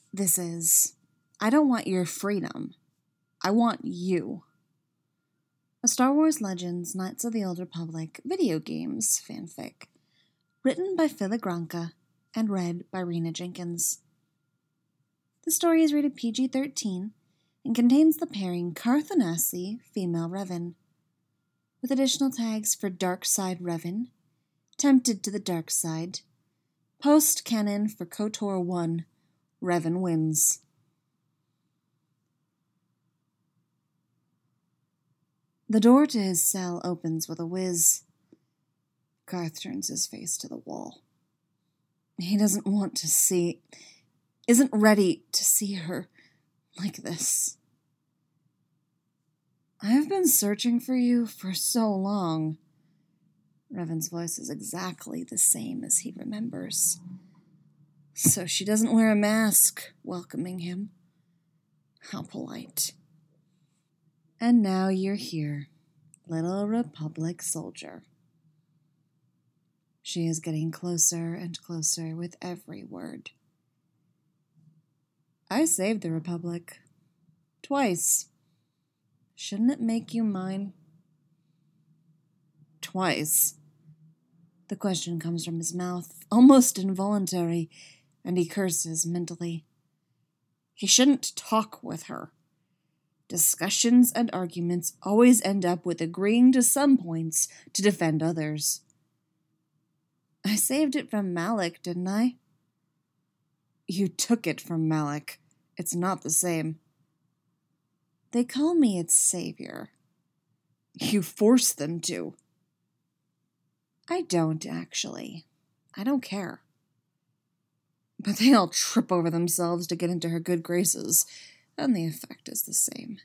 this is. I don't want your freedom. I want you. A Star Wars Legends Knights of the Old Republic video games fanfic, written by Phila Granca and read by Rena Jenkins. The story is rated PG-13 and contains the pairing Carth Onasi, female Revan, with additional tags for Dark Side Revan, Tempted to the Dark Side, post-canon for KOTOR 1, Revan wins. The door to his cell opens with a whiz. Carth turns his face to the wall. He isn't ready to see her like this. I have been searching for you for so long. Revan's voice is exactly the same as he remembers. So she doesn't wear a mask, welcoming him. How polite. And now you're here, little Republic soldier. She is getting closer and closer with every word. I saved the Republic. Twice. Shouldn't it make you mine? Twice. The question comes from his mouth, almost involuntary, and he curses mentally. He shouldn't talk with her. Discussions and arguments always end up with agreeing to some points to defend others. I saved it from Malak, didn't I? You took it from Malak. It's not the same. They call me its savior. You forced them to. I don't, actually. I don't care. But they all trip over themselves to get into her good graces, and the effect is the same.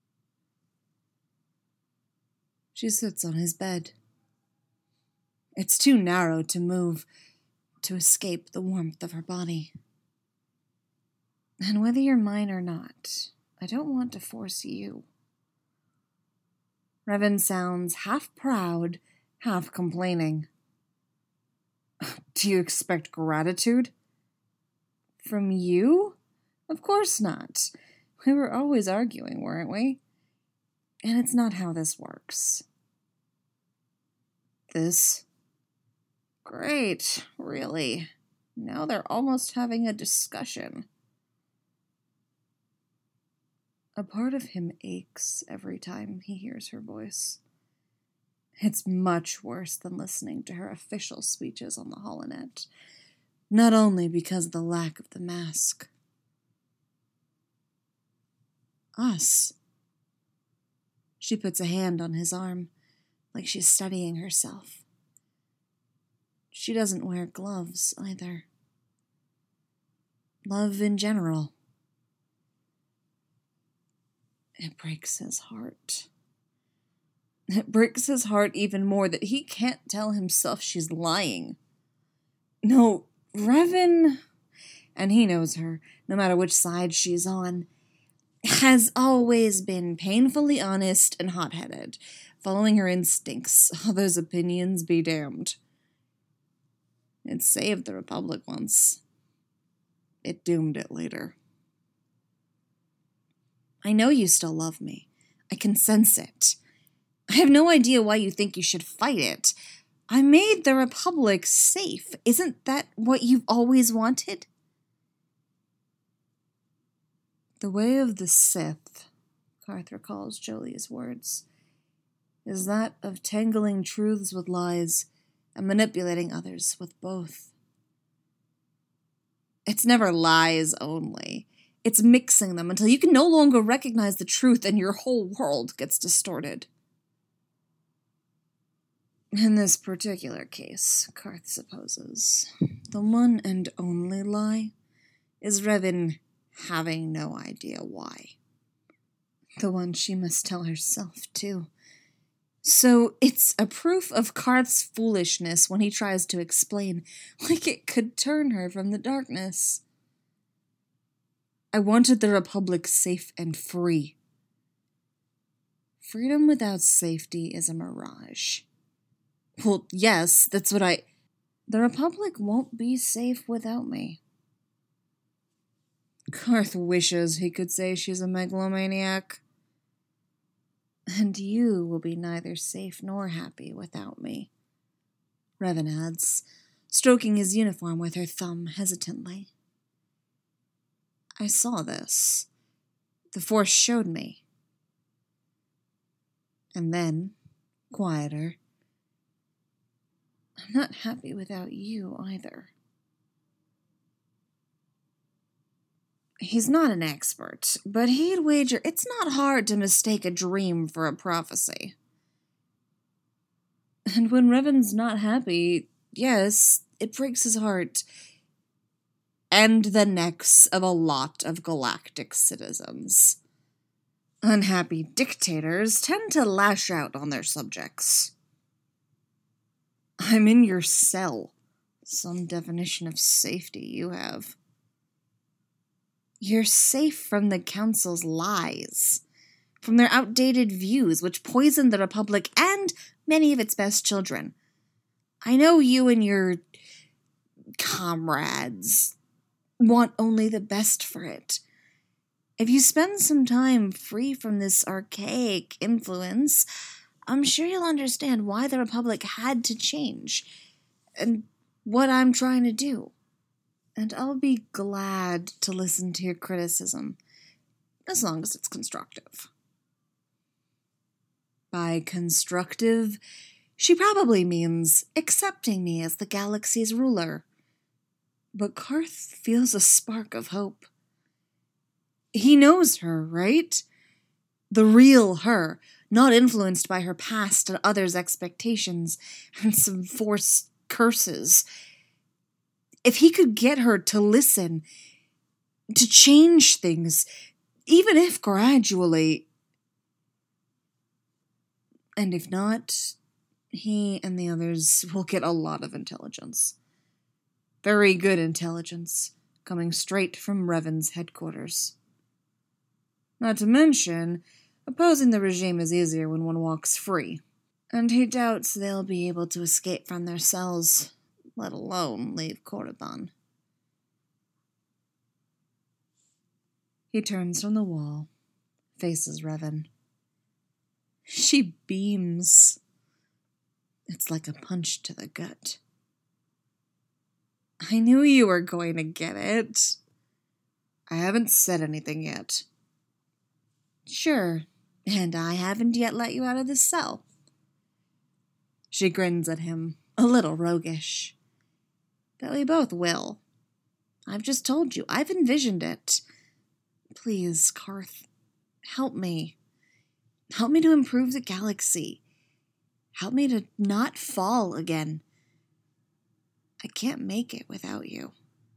She sits on his bed. It's too narrow to move, to escape the warmth of her body. And whether you're mine or not, I don't want to force you. Revan sounds half proud, half complaining. Do you expect gratitude? From you? Of course not. We were always arguing, weren't we? And it's not how this works. This? Great, really. Now they're almost having a discussion. A part of him aches every time he hears her voice. It's much worse than listening to her official speeches on the holonet, not only because of the lack of the mask. Us. She puts a hand on his arm, like she's studying herself. She doesn't wear gloves, either. Love in general. It breaks his heart. It breaks his heart even more that he can't tell himself she's lying. No, Revan, and he knows her, no matter which side she's on, has always been painfully honest and hot-headed, following her instincts, others' opinions be damned. It saved the Republic once. It doomed it later. I know you still love me. I can sense it. I have no idea why you think you should fight it. I made the Republic safe. Isn't that what you've always wanted? The way of the Sith, Carth recalls Jolie's words, is that of tangling truths with lies and manipulating others with both. It's never lies only. It's mixing them until you can no longer recognize the truth and your whole world gets distorted. In this particular case, Carth supposes, the one and only lie is Revan having no idea why. The one she must tell herself, too. So it's a proof of Carth's foolishness when he tries to explain, like it could turn her from the darkness. I wanted the Republic safe and free. Freedom without safety is a mirage. Well, yes, that's what The Republic won't be safe without me. Karth wishes he could say she's a megalomaniac. And you will be neither safe nor happy without me, Revan adds, stroking his uniform with her thumb hesitantly. I saw this. The Force showed me. And then, quieter, I'm not happy without you either. He's not an expert, but he'd wager it's not hard to mistake a dream for a prophecy. And when Revan's not happy, yes, it breaks his heart. And the necks of a lot of galactic citizens. Unhappy dictators tend to lash out on their subjects. I'm in your cell. Some definition of safety you have. You're safe from the Council's lies, from their outdated views which poison the Republic and many of its best children. I know you and your comrades want only the best for it. If you spend some time free from this archaic influence, I'm sure you'll understand why the Republic had to change, and what I'm trying to do. And I'll be glad to listen to your criticism, as long as it's constructive. By constructive, she probably means accepting me as the galaxy's ruler. But Karth feels a spark of hope. He knows her, right? The real her, not influenced by her past and others' expectations and some Force curses. If he could get her to listen, to change things, even if gradually, and if not, he and the others will get a lot of intelligence. Very good intelligence, coming straight from Revan's headquarters. Not to mention, opposing the regime is easier when one walks free, and he doubts they'll be able to escape from their cells, let alone leave Korriban. He turns from the wall, faces Revan. She beams. It's like a punch to the gut. I knew you were going to get it. I haven't said anything yet. Sure, and I haven't yet let you out of this cell. She grins at him, a little roguish. But we both will. I've just told you, I've envisioned it. Please, Karth, help me. Help me to improve the galaxy. Help me to not fall again. I can't make it without you.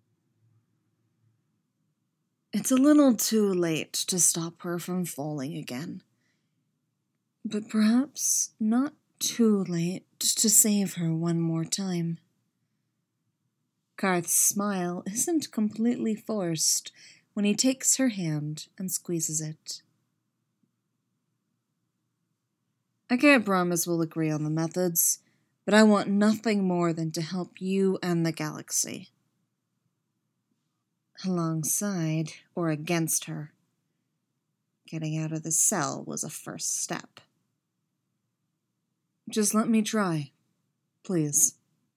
It's a little too late to stop her from falling again. But perhaps not too late to save her one more time. Karth's smile isn't completely forced when he takes her hand and squeezes it. I can't promise we'll agree on the methods, but I want nothing more than to help you and the galaxy. Alongside or against her. Getting out of the cell was a first step. Just let me try, please.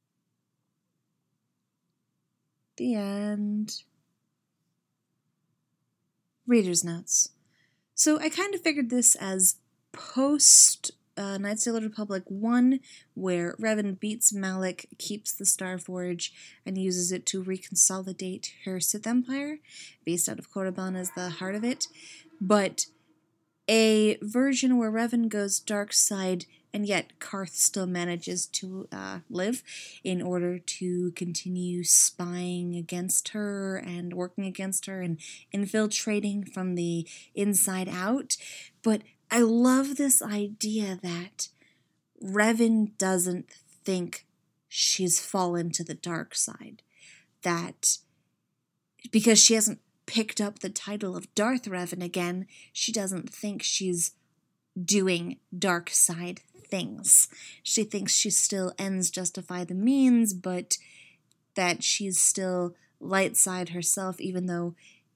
The end. Reader's notes. So I kind of figured this as post Knights of the Old Republic 1, where Revan beats Malak, keeps the Starforge, and uses it to reconsolidate her Sith Empire, based out of Korriban as the heart of it. But a version where Revan goes dark side, and yet Karth still manages to live in order to continue spying against her and working against her and infiltrating from the inside out. But I love this idea that Revan doesn't think she's fallen to the dark side. That because she hasn't picked up the title of Darth Revan again, she doesn't think she's doing dark side things. She thinks she still ends justify the means, but that she's still light side herself, even though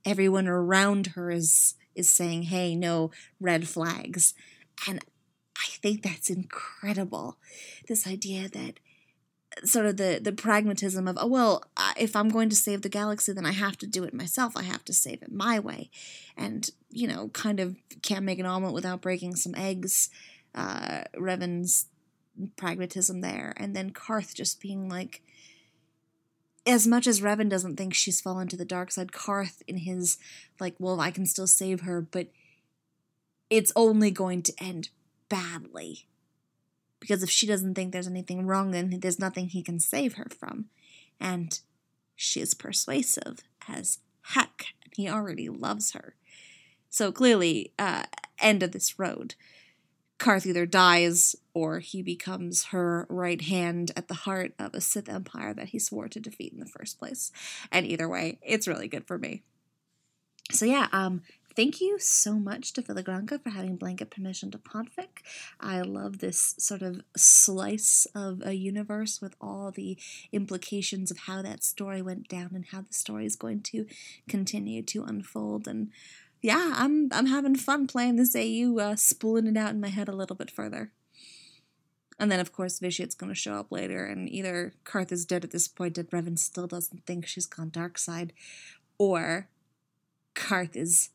everyone around her is saying, hey, no red flags. And I think that's incredible. This idea that sort of the pragmatism of, if I'm going to save the galaxy, then I have to do it myself. I have to save it my way. And, kind of can't make an omelet without breaking some eggs. Revan's pragmatism there. And then Karth just being like, as much as Revan doesn't think she's fallen to the dark side, Karth in his, I can still save her, but it's only going to end badly. Because if she doesn't think there's anything wrong, then there's nothing he can save her from. And she is persuasive as heck, and he already loves her. So clearly, end of this road. Karth either dies, or he becomes her right hand at the heart of a Sith Empire that he swore to defeat in the first place. And either way, it's really good for me. So yeah, thank you so much to Filigranca for having blanket permission to podfic. I love this sort of slice of a universe with all the implications of how that story went down and how the story is going to continue to unfold. And yeah, I'm having fun playing this AU, spooling it out in my head a little bit further. And then, of course, Vitiate's going to show up later, and either Karth is dead at this point and Revan still doesn't think she's gone dark side, or Karth is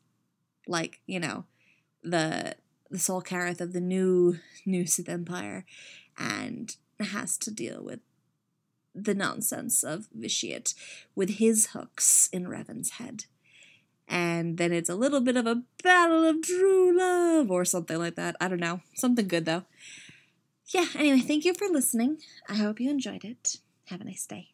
the Sol Karath of the new Sith Empire, and has to deal with the nonsense of Vitiate with his hooks in Revan's head. And then it's a little bit of a battle of true love, or something like that. I don't know. Something good, though. Yeah, anyway, thank you for listening. I hope you enjoyed it. Have a nice day.